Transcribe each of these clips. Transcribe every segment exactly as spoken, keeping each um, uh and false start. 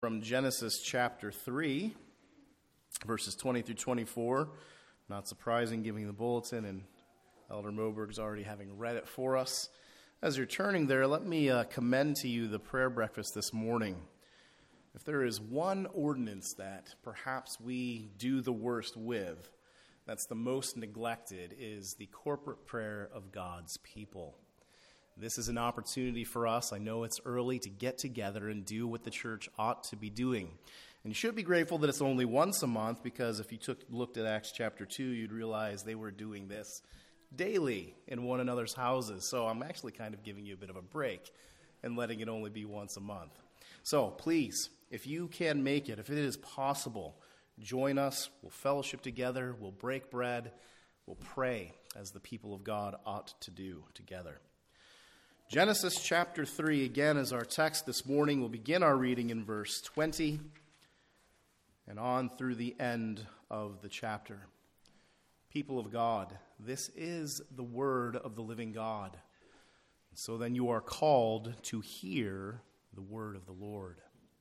From Genesis chapter three, verses twenty through twenty-four. Not surprising, given the bulletin, and Elder Moberg's already having read it for us. As you're turning there, let me uh, commend to you the prayer breakfast this morning. If there is one ordinance that perhaps we do the worst with, that's the most neglected, is the corporate prayer of God's people. This is an opportunity for us. I know it's early to get together and do what the church ought to be doing. And you should be grateful that it's only once a month, because if you took looked at Acts chapter two, you'd realize they were doing this daily in one another's houses. So I'm actually kind of giving you a bit of a break and letting it only be once a month. So please, if you can make it, if it is possible, join us. We'll fellowship together. We'll break bread. We'll pray as the people of God ought to do together. Genesis chapter three, again, is our text this morning. We'll begin our reading in verse twenty and on through the end of the chapter. People of God, this is the word of the living God. So then you are called to hear the word of the Lord.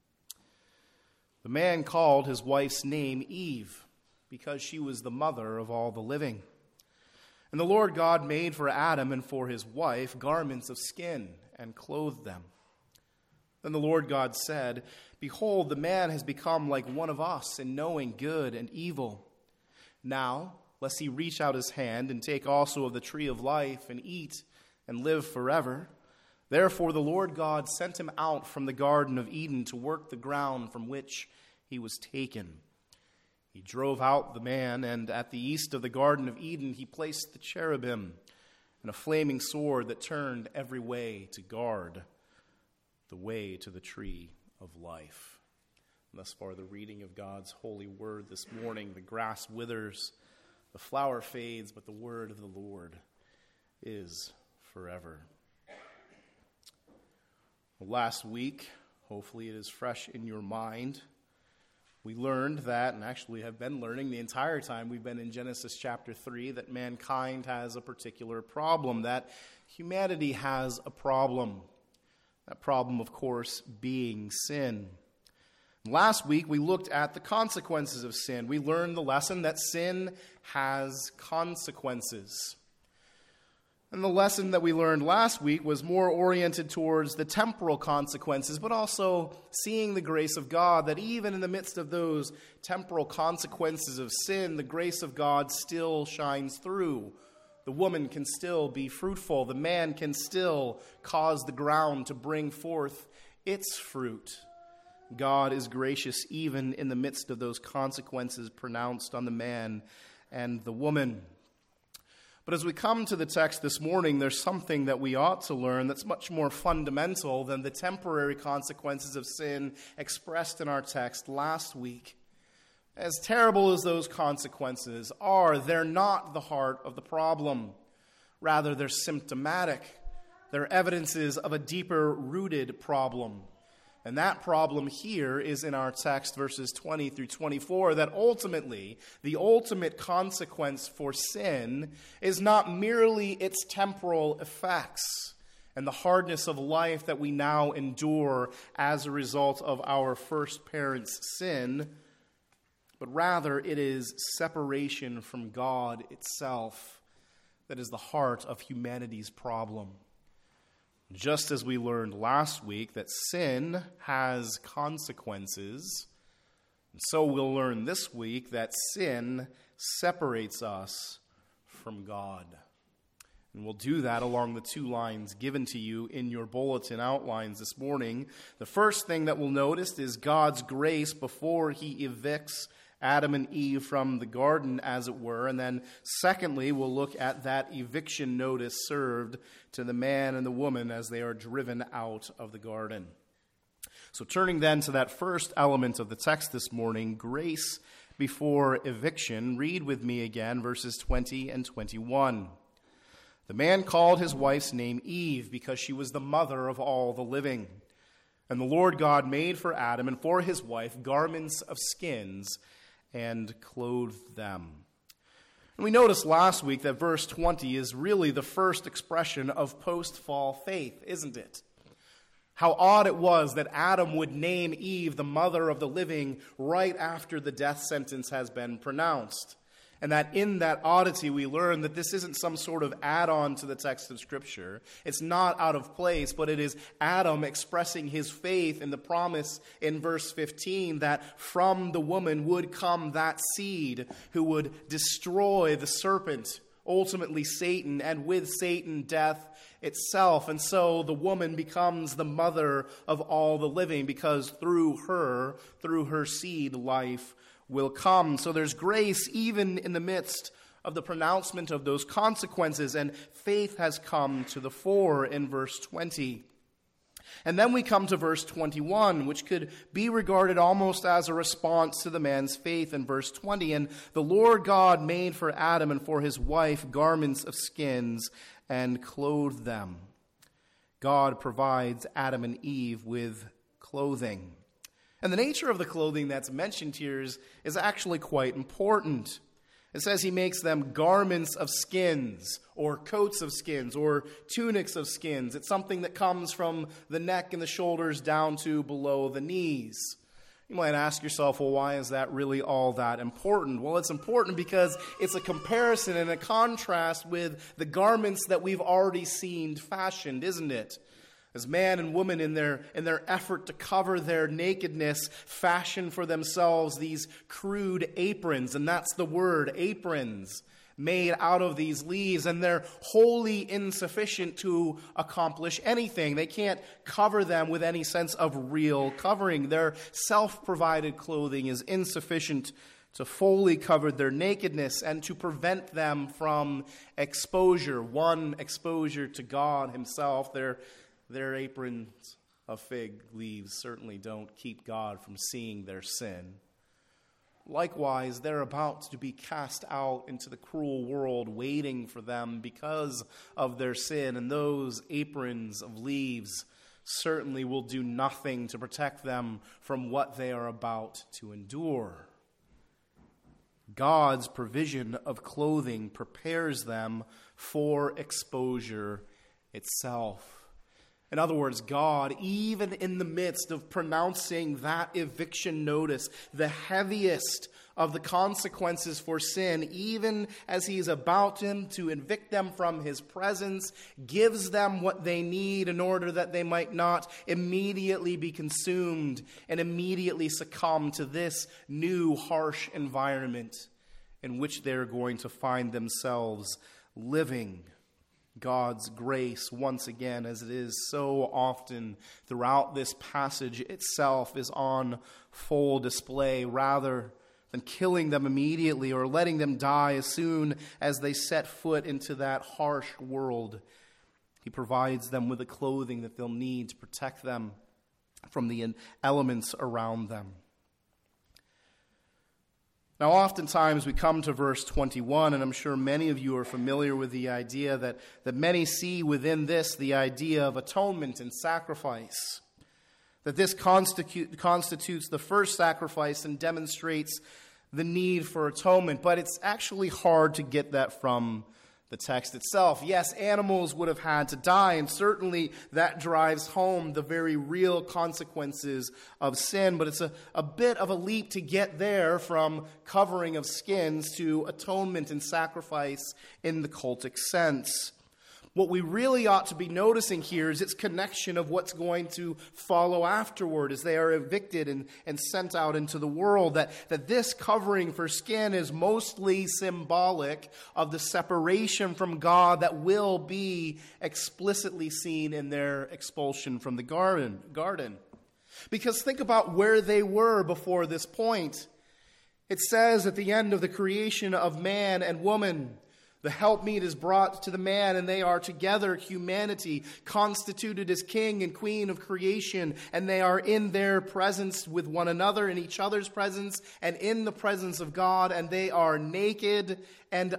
The man called his wife's name Eve, because she was the mother of all the living. And the Lord God made for Adam and for his wife garments of skin and clothed them. Then the Lord God said, "Behold, the man has become like one of us in knowing good and evil. Now, lest he reach out his hand and take also of the tree of life and eat and live forever. Therefore the Lord God sent him out from the Garden of Eden to work the ground from which he was taken. He drove out the man, and at the east of the Garden of Eden he placed the cherubim and a flaming sword that turned every way to guard the way to the tree of life." And thus far, the reading of God's holy word this morning. The grass withers, the flower fades, but the word of the Lord is forever. Well, last week, hopefully it is fresh in your mind, we learned that, and actually have been learning the entire time we've been in Genesis chapter three, that mankind has a particular problem, that humanity has a problem. That problem, of course, being sin. Last week, we looked at the consequences of sin. We learned the lesson that sin has consequences. And the lesson that we learned last week was more oriented towards the temporal consequences, but also seeing the grace of God, that even in the midst of those temporal consequences of sin, the grace of God still shines through. The woman can still be fruitful. The man can still cause the ground to bring forth its fruit. God is gracious even in the midst of those consequences pronounced on the man and the woman. But as we come to the text this morning, there's something that we ought to learn that's much more fundamental than the temporary consequences of sin expressed in our text last week. As terrible as those consequences are, they're not the heart of the problem. Rather, they're symptomatic. They're evidences of a deeper rooted problem. And that problem here is in our text, verses twenty through twenty-four, that ultimately, the ultimate consequence for sin is not merely its temporal effects and the hardness of life that we now endure as a result of our first parents' sin, but rather it is separation from God itself that is the heart of humanity's problem. Just as we learned last week that sin has consequences, and so we'll learn this week that sin separates us from God. And we'll do that along the two lines given to you in your bulletin outlines this morning. The first thing that we'll notice is God's grace before he evicts Adam and Eve from the garden, as it were. And then secondly, we'll look at that eviction notice served to the man and the woman as they are driven out of the garden. So turning then to that first element of the text this morning, grace before eviction, read with me again verses twenty and twenty-one. "The man called his wife's name Eve, because she was the mother of all the living. And the Lord God made for Adam and for his wife garments of skins and clothed them." And we noticed last week that verse twenty is really the first expression of post-fall faith, isn't it? How odd it was that Adam would name Eve the mother of the living right after the death sentence has been pronounced. And that in that oddity we learn that this isn't some sort of add-on to the text of Scripture. It's not out of place, but it is Adam expressing his faith in the promise in verse fifteen that from the woman would come that seed who would destroy the serpent, ultimately Satan, and with Satan, death itself. And so the woman becomes the mother of all the living, because through her, through her seed, life will come. So there's grace even in the midst of the pronouncement of those consequences, and faith has come to the fore in verse twenty. And then we come to verse twenty-one, which could be regarded almost as a response to the man's faith in verse twenty. And the Lord God made for Adam and for his wife garments of skins and clothed them. God provides Adam and Eve with clothing. And the nature of the clothing that's mentioned here is, is actually quite important. It says he makes them garments of skins, or coats of skins, or tunics of skins. It's something that comes from the neck and the shoulders down to below the knees. You might ask yourself, well, why is that really all that important? Well, it's important because it's a comparison and a contrast with the garments that we've already seen fashioned, isn't it? As man and woman, in their in their effort to cover their nakedness, fashion for themselves these crude aprons, and that's the word, aprons, made out of these leaves, and they're wholly insufficient to accomplish anything. They can't cover them with any sense of real covering. Their self-provided clothing is insufficient to fully cover their nakedness and to prevent them from exposure. One, exposure to God himself. Their Their aprons of fig leaves certainly don't keep God from seeing their sin. Likewise, they're about to be cast out into the cruel world waiting for them because of their sin, and those aprons of leaves certainly will do nothing to protect them from what they are about to endure. God's provision of clothing prepares them for exposure itself. In other words, God, even in the midst of pronouncing that eviction notice, the heaviest of the consequences for sin, even as he is about him to evict them from his presence, gives them what they need in order that they might not immediately be consumed and immediately succumb to this new harsh environment in which they're going to find themselves living. God's grace, once again, as it is so often throughout this passage itself, is on full display rather than killing them immediately or letting them die as soon as they set foot into that harsh world. He provides them with the clothing that they'll need to protect them from the elements around them. Now, oftentimes we come to verse twenty-one, and I'm sure many of you are familiar with the idea that, that many see within this the idea of atonement and sacrifice. That this constitute, constitutes the first sacrifice and demonstrates the need for atonement. But it's actually hard to get that from the text itself. Yes, animals would have had to die, and certainly that drives home the very real consequences of sin. But it's a, a bit of a leap to get there from covering of skins to atonement and sacrifice in the cultic sense. What we really ought to be noticing here is its connection of what's going to follow afterward as they are evicted and, and sent out into the world. That, that this covering for skin is mostly symbolic of the separation from God that will be explicitly seen in their expulsion from the garden. garden. Because think about where they were before this point. It says at the end of the creation of man and woman, the helpmeet is brought to the man, and they are together, humanity, constituted as king and queen of creation, and they are in their presence with one another, in each other's presence, and in the presence of God, and they are naked and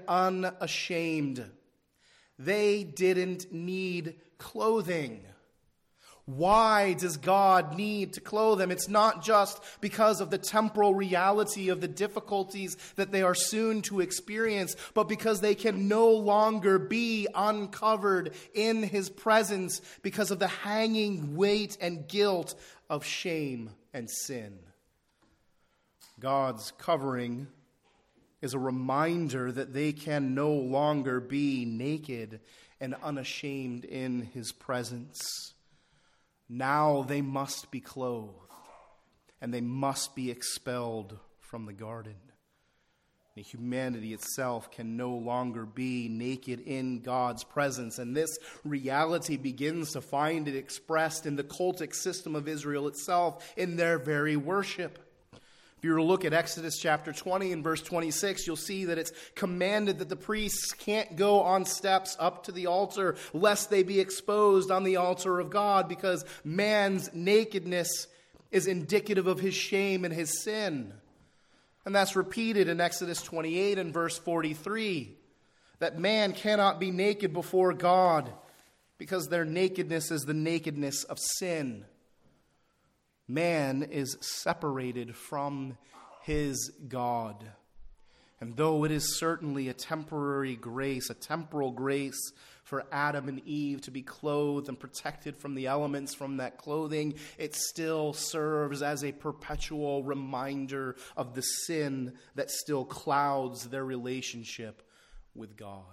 unashamed. They didn't need clothing. Why does God need to clothe them? It's not just because of the temporal reality of the difficulties that they are soon to experience, but because they can no longer be uncovered in his presence because of the hanging weight and guilt of shame and sin. God's covering is a reminder that they can no longer be naked and unashamed in his presence. Now they must be clothed, and they must be expelled from the garden. And humanity itself can no longer be naked in God's presence, and this reality begins to find it expressed in the cultic system of Israel itself, in their very worship. If you were to look at Exodus chapter twenty and verse twenty-six, you'll see that it's commanded that the priests can't go on steps up to the altar lest they be exposed on the altar of God, because man's nakedness is indicative of his shame and his sin. And that's repeated in Exodus twenty-eight and verse forty-three, that man cannot be naked before God because their nakedness is the nakedness of sin. Man is separated from his God. And though it is certainly a temporary grace, a temporal grace for Adam and Eve to be clothed and protected from the elements from that clothing, it still serves as a perpetual reminder of the sin that still clouds their relationship with God.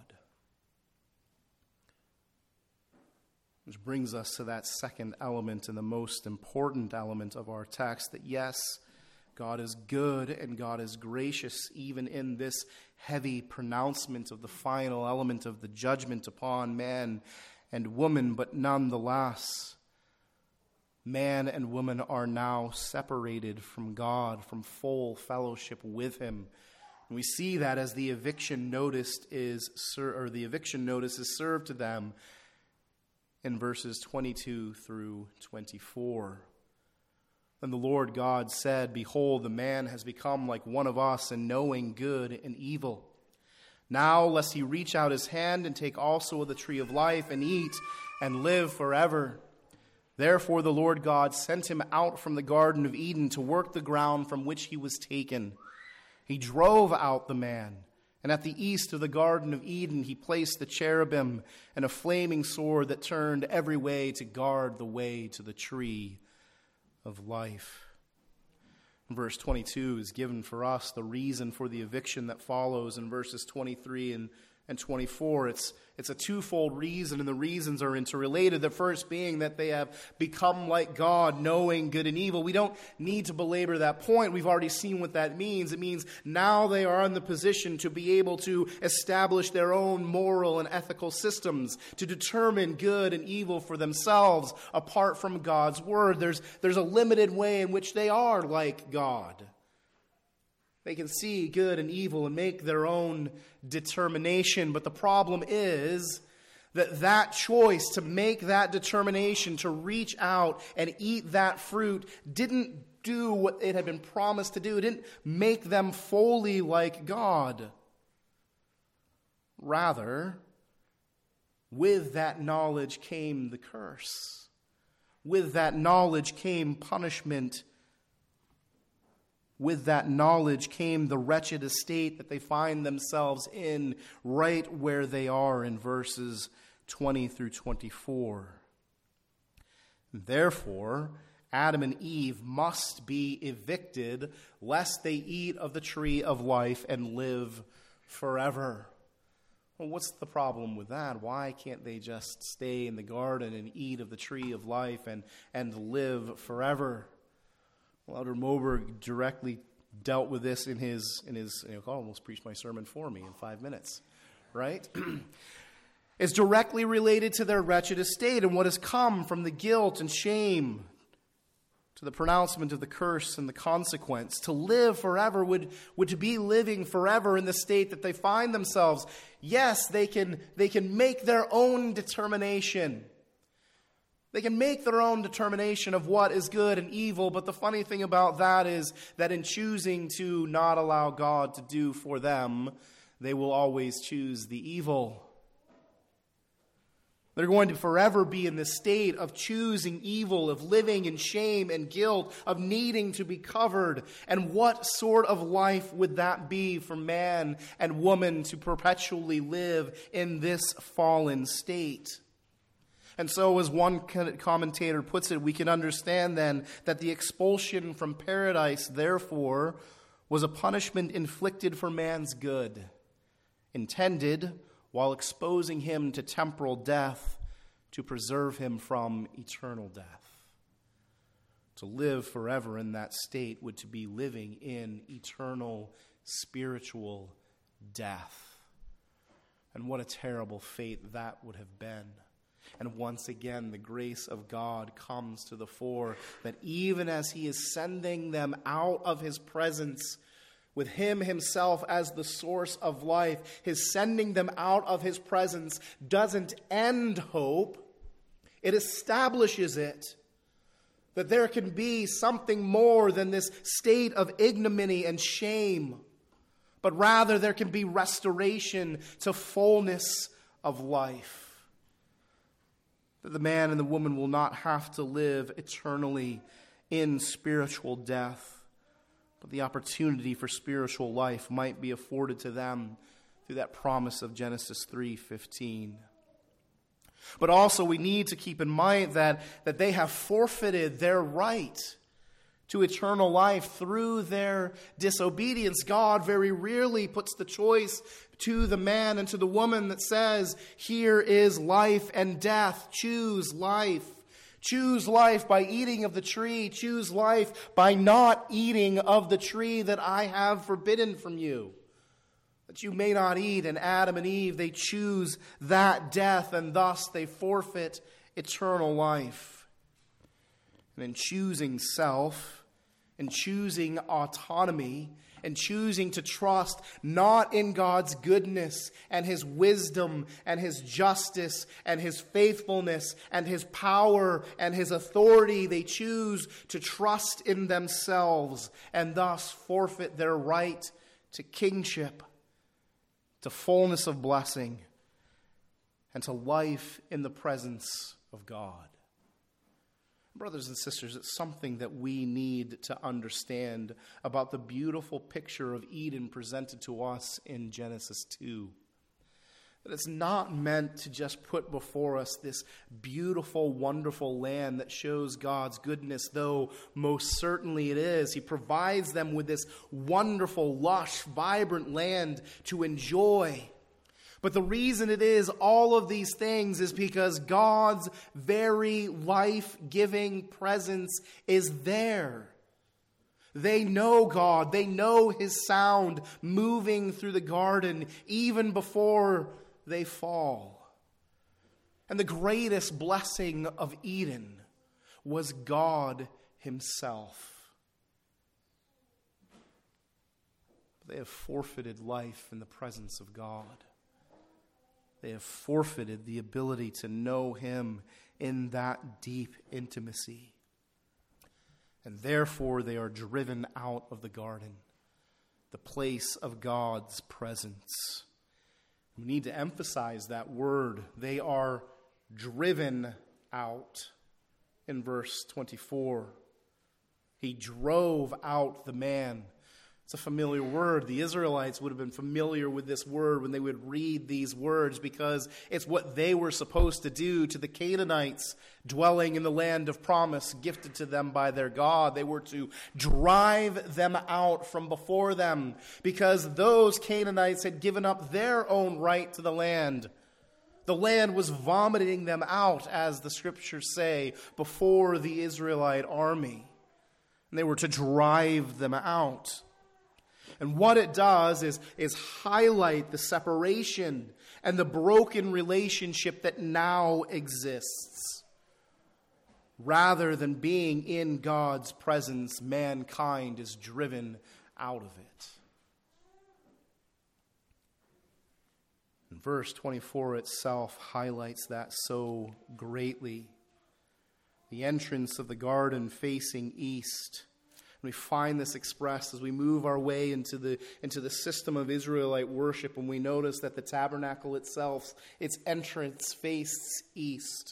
Which brings us to that second element and the most important element of our text, that yes, God is good and God is gracious even in this heavy pronouncement of the final element of the judgment upon man and woman, but nonetheless, man and woman are now separated from God, from full fellowship with him. And we see that as the eviction notice is or the eviction notice is served to them in verses twenty-two through twenty-four. And the Lord God said, "Behold, the man has become like one of us in knowing good and evil. Now lest he reach out his hand and take also of the tree of life and eat and live forever. Therefore the Lord God sent him out from the Garden of Eden to work the ground from which he was taken. He drove out the man. And at the east of the Garden of Eden, he placed the cherubim and a flaming sword that turned every way to guard the way to the tree of life." Verse twenty-two is given for us the reason for the eviction that follows in verses twenty-three and, and twenty-four. It's, it's a twofold reason, and the reasons are interrelated. The first being that they have become like God, knowing good and evil. We don't need to belabor that point. We've already seen what that means. It means now they are in the position to be able to establish their own moral and ethical systems, to determine good and evil for themselves apart from God's word. There's, there's a limited way in which they are like God. They can see good and evil and make their own determination. But the problem is that that choice to make that determination, to reach out and eat that fruit, didn't do what it had been promised to do. It didn't make them fully like God. Rather, with that knowledge came the curse. With that knowledge came punishment. With that knowledge came the wretched estate that they find themselves in right where they are in verses twenty through twenty-four. Therefore, Adam and Eve must be evicted lest they eat of the tree of life and live forever. Well, what's the problem with that? Why can't they just stay in the garden and eat of the tree of life and, and live forever? Well, Elder Moberg directly dealt with this in his, in his you know, almost preached my sermon for me in five minutes, right? It's directly related to their wretched estate and what has come from the guilt and shame to the pronouncement of the curse and the consequence. To live forever would, would to be living forever in the state that they find themselves. Yes, they can, they can make their own determination. They can make their own determination of what is good and evil, but the funny thing about that is that in choosing to not allow God to do for them, they will always choose the evil. They're going to forever be in this state of choosing evil, of living in shame and guilt, of needing to be covered. And what sort of life would that be for man and woman to perpetually live in this fallen state? And so, as one commentator puts it, we can understand then that the expulsion from paradise, therefore, was a punishment inflicted for man's good, intended while exposing him to temporal death to preserve him from eternal death. To live forever in that state would to be living in eternal spiritual death. And what a terrible fate that would have been. And once again, the grace of God comes to the fore, that even as he is sending them out of his presence, with him himself as the source of life, his sending them out of his presence doesn't end hope. It establishes it. That there can be something more than this state of ignominy and shame. But rather there can be restoration to fullness of life. That the man and the woman will not have to live eternally in spiritual death. But the opportunity for spiritual life might be afforded to them through that promise of Genesis three fifteen. But also we need to keep in mind that, that they have forfeited their right to eternal life through their disobedience. God very rarely puts the choice to the man and to the woman that says, here is life and death. Choose life. Choose life by eating of the tree. Choose life by not eating of the tree that I have forbidden from you, that you may not eat. And Adam and Eve, they choose that death, and thus they forfeit eternal life. And in choosing self, in choosing autonomy, and choosing to trust not in God's goodness and his wisdom and his justice and his faithfulness and his power and his authority, they choose to trust in themselves and thus forfeit their right to kingship, to fullness of blessing, and to life in the presence of God. Brothers and sisters, it's something that we need to understand about the beautiful picture of Eden presented to us in Genesis two. That it's not meant to just put before us this beautiful, wonderful land that shows God's goodness, though most certainly it is. He provides them with this wonderful, lush, vibrant land to enjoy. But the reason it is all of these things is because God's very life-giving presence is there. They know God. They know his sound moving through the garden even before they fall. And the greatest blessing of Eden was God himself. They have forfeited life in the presence of God. They have forfeited the ability to know him in that deep intimacy. And therefore they are driven out of the garden, the place of God's presence. We need to emphasize that word. They are driven out in verse twenty-four. He drove out the man. It's a familiar word. The Israelites would have been familiar with this word when they would read these words because it's what they were supposed to do to the Canaanites dwelling in the land of promise gifted to them by their God. They were to drive them out from before them because those Canaanites had given up their own right to the land. The land was vomiting them out, as the scriptures say, before the Israelite army. And they were to drive them out. And what it does is, is highlight the separation and the broken relationship that now exists. Rather than being in God's presence, mankind is driven out of it. And verse twenty-four itself highlights that so greatly. The entrance of the garden facing east, And we find this expressed as we move our way into the, into the system of Israelite worship, and we notice that the tabernacle itself, its entrance faces east.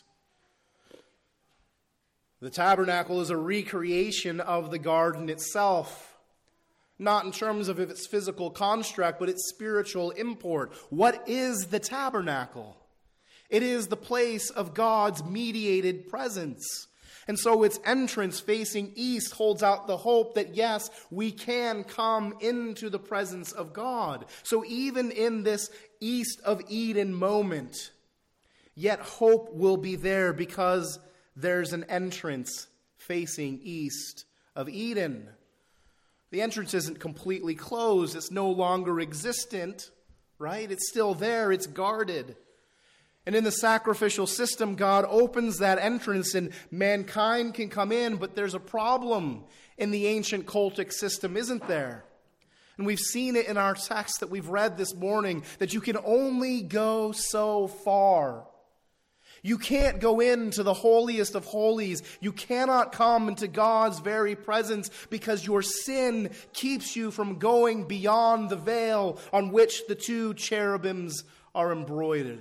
The tabernacle is a recreation of the garden itself, not in terms of its physical construct, but its spiritual import. What is the tabernacle? It is the place of God's mediated presence. And so its entrance facing east holds out the hope that, yes, we can come into the presence of God. So even in this East of Eden moment, yet hope will be there because there's an entrance facing east of Eden. The entrance isn't completely closed. It's no longer existent, right? It's still there. It's guarded. And in the sacrificial system, God opens that entrance and mankind can come in, but there's a problem in the ancient cultic system, isn't there? And we've seen it in our text that we've read this morning, that you can only go so far. You can't go into the holiest of holies. You cannot come into God's very presence because your sin keeps you from going beyond the veil on which the two cherubims are embroidered.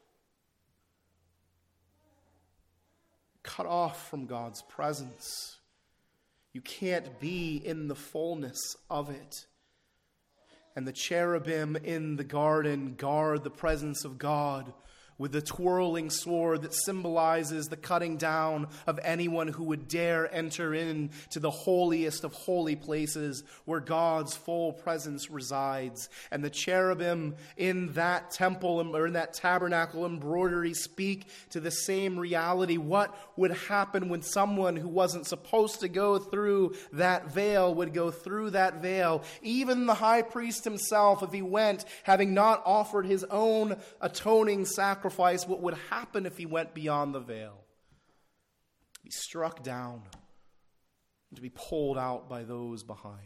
Cut off from God's presence. You can't be in the fullness of it. And the cherubim in the garden guard the presence of God with the twirling sword that symbolizes the cutting down of anyone who would dare enter into the holiest of holy places where God's full presence resides. And the cherubim in that temple or in that tabernacle embroidery speak to the same reality. What would happen when someone who wasn't supposed to go through that veil would go through that veil? Even the high priest himself, if he went, having not offered his own atoning sacrifice, what would happen if he went beyond the veil? Be struck down and to be pulled out by those behind.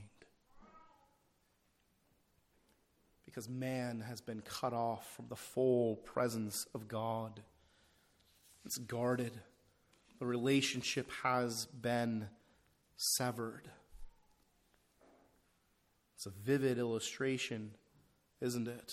Because man has been cut off from the full presence of God. It's guarded. The relationship has been severed. It's a vivid illustration, isn't it?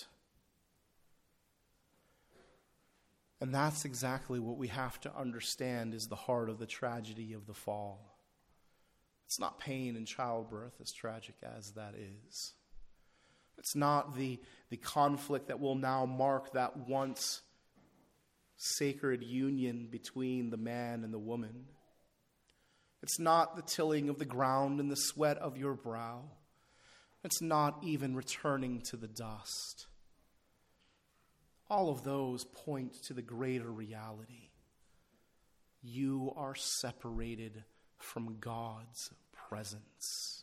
And that's exactly what we have to understand is the heart of the tragedy of the fall. It's not pain in childbirth, as tragic as that is. It's not the, the conflict that will now mark that once sacred union between the man and the woman. It's not the tilling of the ground and the sweat of your brow. It's not even returning to the dust. All of those point to the greater reality. You are separated from God's presence.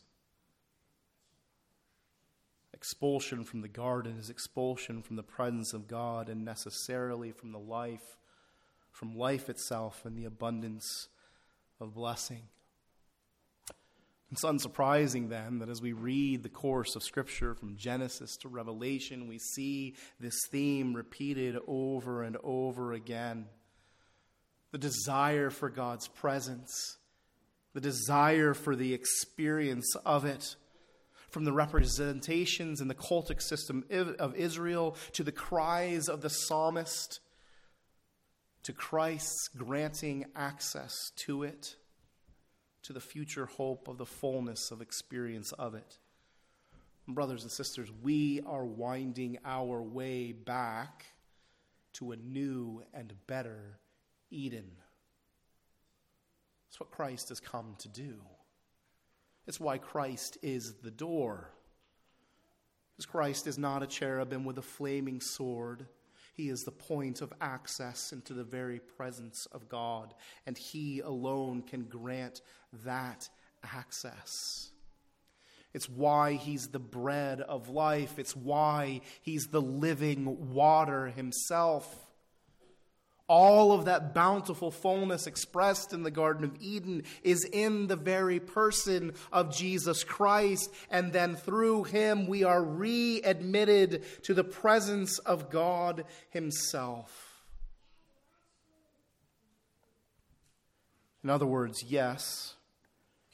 Expulsion from the garden is expulsion from the presence of God and necessarily from the life, from life itself and the abundance of blessing. It's unsurprising then that as we read the course of Scripture from Genesis to Revelation, we see this theme repeated over and over again. The desire for God's presence, the desire for the experience of it, from the representations in the cultic system of Israel to the cries of the psalmist, to Christ's granting access to it, to the future hope of the fullness of experience of it. Brothers and sisters, we are winding our way back to a new and better Eden. That's what Christ has come to do. It's why Christ is the door. Because Christ is not a cherubim with a flaming sword. He is the point of access into the very presence of God, and He alone can grant that access. It's why He's the bread of life. It's why He's the living water Himself. All of that bountiful fullness expressed in the Garden of Eden is in the very person of Jesus Christ. And then through Him we are readmitted to the presence of God Himself. In other words, yes,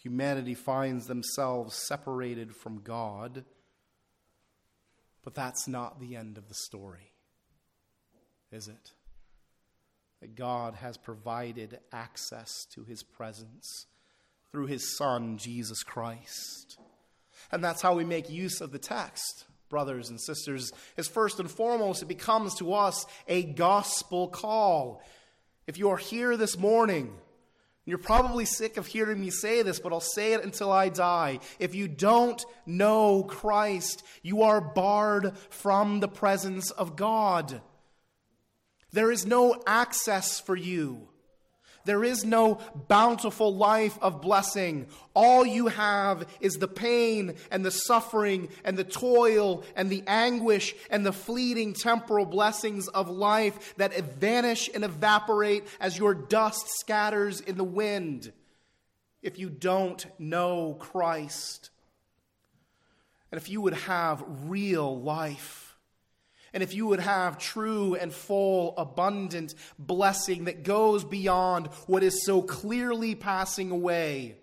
humanity finds themselves separated from God. But that's not the end of the story, is it? That God has provided access to his presence through his Son, Jesus Christ. And that's how we make use of the text, brothers and sisters, is first and foremost, it becomes to us a gospel call. If you are here this morning, you're probably sick of hearing me say this, but I'll say it until I die. If you don't know Christ, you are barred from the presence of God. There is no access for you. There is no bountiful life of blessing. All you have is the pain and the suffering and the toil and the anguish and the fleeting temporal blessings of life that vanish and evaporate as your dust scatters in the wind if you don't know Christ. And if you would have real life, and if you would have true and full, abundant blessing that goes beyond what is so clearly passing away,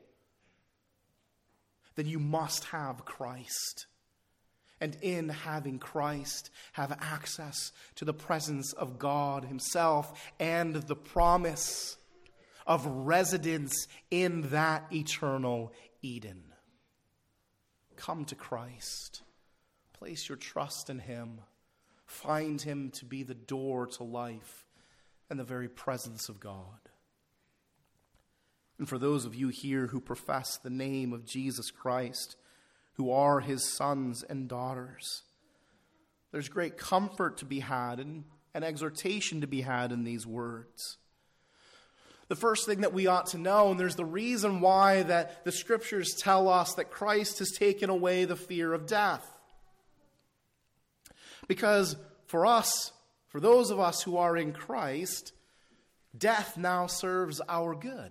then you must have Christ. And in having Christ, have access to the presence of God himself and the promise of residence in that eternal Eden. Come to Christ. Place your trust in him. Find him to be the door to life and the very presence of God. And for those of you here who profess the name of Jesus Christ, who are his sons and daughters, there's great comfort to be had and an exhortation to be had in these words. The first thing that we ought to know, and there's the reason why that the scriptures tell us that Christ has taken away the fear of death. Because for us, for those of us who are in Christ, death now serves our good.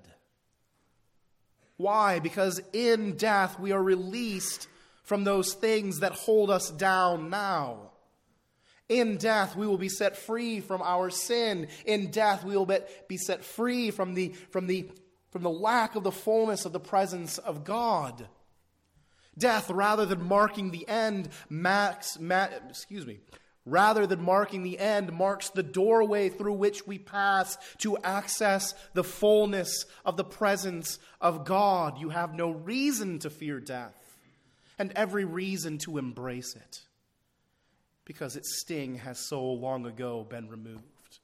Why? Because in death we are released from those things that hold us down now. In death we will be set free from our sin. In death we will be set free from the, from the, from the lack of the fullness of the presence of God. Death, rather than marking the end, max, ma- excuse me, rather than marking the end, marks the doorway through which we pass to access the fullness of the presence of God. You have no reason to fear death, and every reason to embrace it, because its sting has so long ago been removed.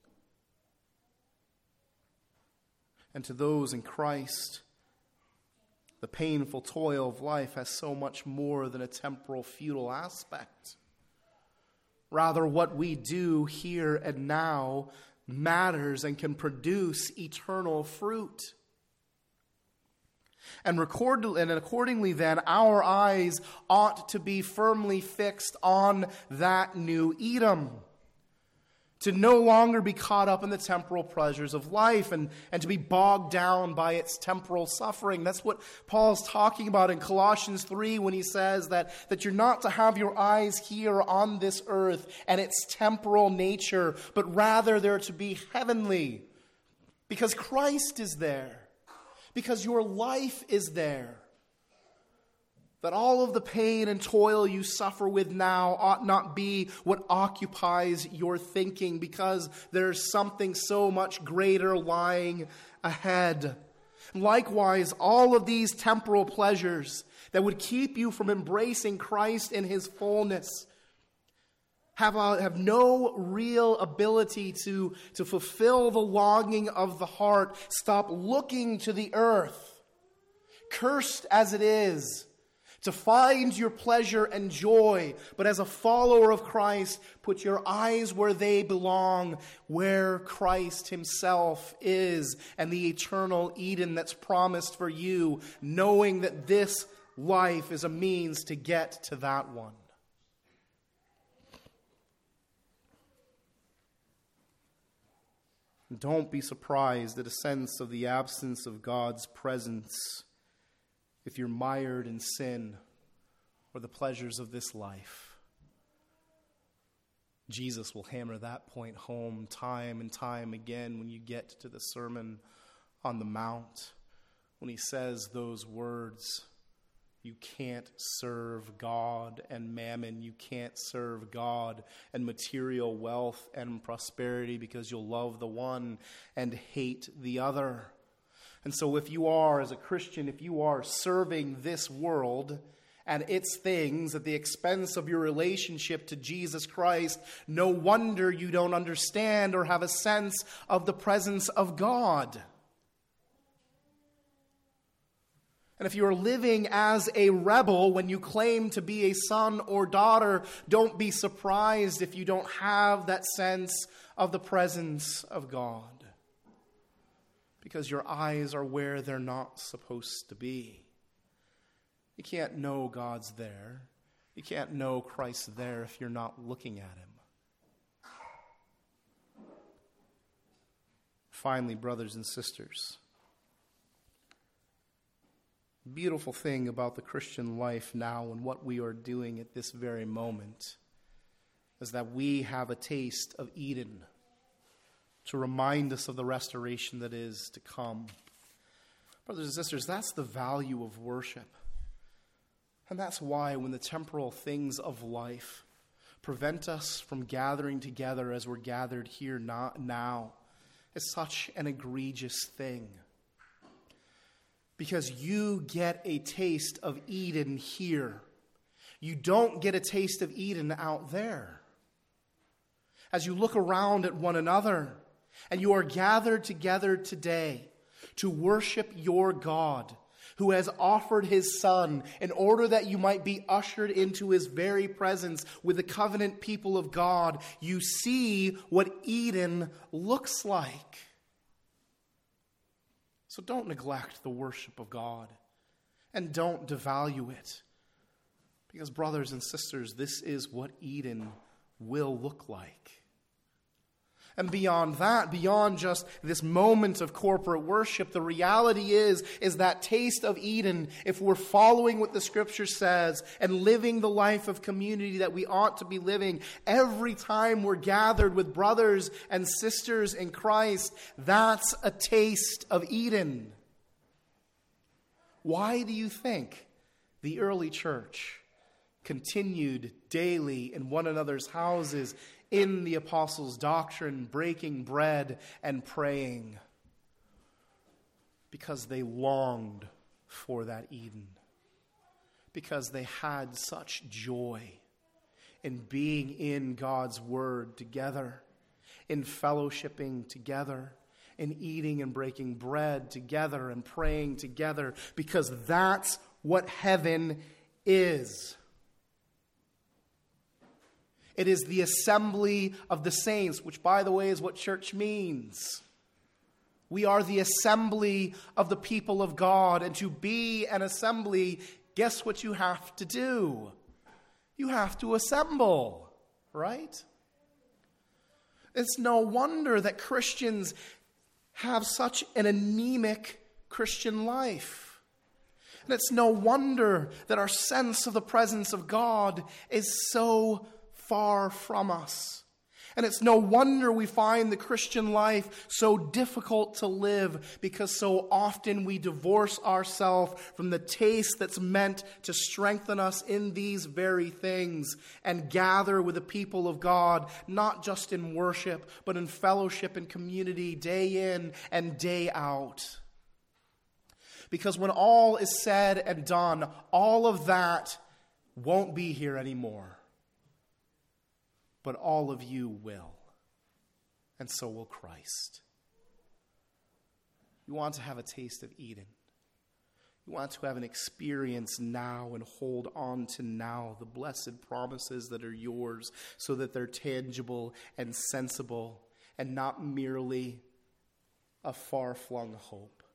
And to those in Christ, the painful toil of life has so much more than a temporal, futile aspect. Rather, what we do here and now matters and can produce eternal fruit. And, record, and accordingly then, our eyes ought to be firmly fixed on that new Edom. To no longer be caught up in the temporal pleasures of life and, and to be bogged down by its temporal suffering. That's what Paul's talking about in Colossians three when he says that, that you're not to have your eyes here on this earth and its temporal nature, but rather they're to be heavenly. Because Christ is there. Because your life is there. That all of the pain and toil you suffer with now ought not be what occupies your thinking, because there's something so much greater lying ahead. Likewise, all of these temporal pleasures that would keep you from embracing Christ in his fullness have, a, have no real ability to, to fulfill the longing of the heart. Stop looking to the earth, cursed as it is, to find your pleasure and joy, but as a follower of Christ, put your eyes where they belong, where Christ himself is, and the eternal Eden that's promised for you, knowing that this life is a means to get to that one. Don't be surprised at a sense of the absence of God's presence if you're mired in sin or the pleasures of this life. Jesus will hammer that point home time and time again when you get to the Sermon on the Mount, when he says those words. You can't serve God and mammon. You can't serve God and material wealth and prosperity, because you'll love the one and hate the other. And so if you are, as a Christian, if you are serving this world and its things at the expense of your relationship to Jesus Christ, no wonder you don't understand or have a sense of the presence of God. And if you are living as a rebel when you claim to be a son or daughter, don't be surprised if you don't have that sense of the presence of God, because your eyes are where they're not supposed to be. You can't know God's there. You can't know Christ there if you're not looking at him. Finally, brothers and sisters, the beautiful thing about the Christian life now and what we are doing at this very moment is that we have a taste of Eden to remind us of the restoration that is to come. Brothers and sisters, that's the value of worship. And that's why when the temporal things of life prevent us from gathering together as we're gathered here now, it's such an egregious thing. Because you get a taste of Eden here. You don't get a taste of Eden out there. As you look around at one another, and you are gathered together today to worship your God, who has offered his Son in order that you might be ushered into his very presence with the covenant people of God, you see what Eden looks like. So don't neglect the worship of God, and don't devalue it. Because, brothers and sisters, this is what Eden will look like. And beyond that, beyond just this moment of corporate worship, the reality is, is that taste of Eden, if we're following what the Scripture says and living the life of community that we ought to be living, every time we're gathered with brothers and sisters in Christ, that's a taste of Eden. Why do you think the early church continued daily in one another's houses, in the apostles' doctrine, breaking bread and praying? Because they longed for that Eden. Because they had such joy in being in God's Word together, in fellowshipping together, in eating and breaking bread together and praying together, because that's what heaven is. It is the assembly of the saints, which, by the way, is what church means. We are the assembly of the people of God. And to be an assembly, guess what you have to do? You have to assemble, right? It's no wonder that Christians have such an anemic Christian life. And it's no wonder that our sense of the presence of God is so far from us. And it's no wonder we find the Christian life so difficult to live, because so often we divorce ourselves from the taste that's meant to strengthen us in these very things and gather with the people of God, not just in worship, but in fellowship and community day in and day out. Because when all is said and done, all of that won't be here anymore. But all of you will, and so will Christ. You want to have a taste of Eden. You want to have an experience now and hold on to now the blessed promises that are yours, so that they're tangible and sensible and not merely a far-flung hope.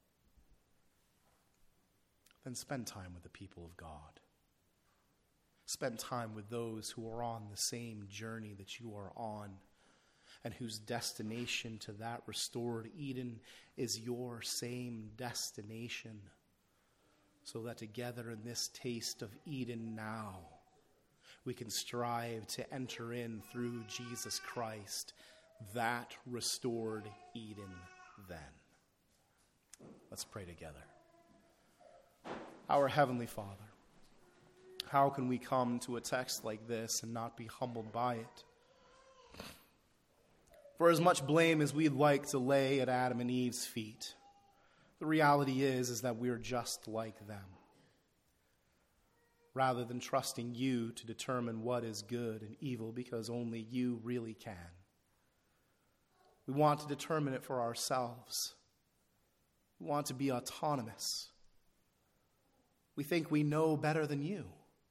Then spend time with the people of God. Spend time with those who are on the same journey that you are on, and whose destination to that restored Eden is your same destination, so that together in this taste of Eden now, we can strive to enter in through Jesus Christ that restored Eden then. Let's pray together. Our Heavenly Father, how can we come to a text like this and not be humbled by it? For as much blame as we'd like to lay at Adam and Eve's feet, the reality is, is that we're just like them. Rather than trusting you to determine what is good and evil, because only you really can, we want to determine it for ourselves. We want to be autonomous. We think we know better than you.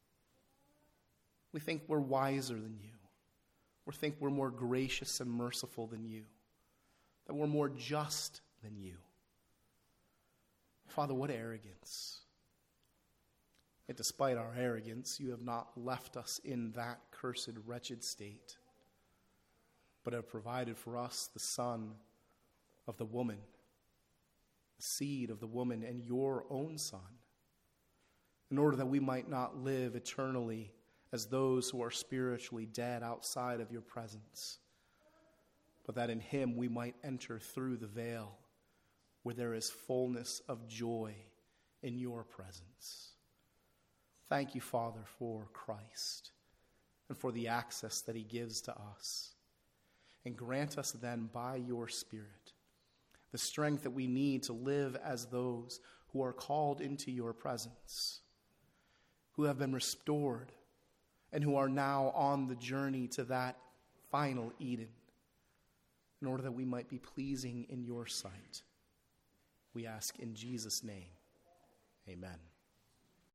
We think we're wiser than you. We think we're more gracious and merciful than you. That we're more just than you. Father, what arrogance. Yet despite our arrogance, you have not left us in that cursed, wretched state, but have provided for us the son of the woman, the seed of the woman, and your own Son, in order that we might not live eternally as those who are spiritually dead outside of your presence, but that in him we might enter through the veil where there is fullness of joy in your presence. Thank you, Father, for Christ and for the access that he gives to us. And grant us then by your Spirit the strength that we need to live as those who are called into your presence, who have been restored, and who are now on the journey to that final Eden, in order that we might be pleasing in your sight. We ask in Jesus' name, amen.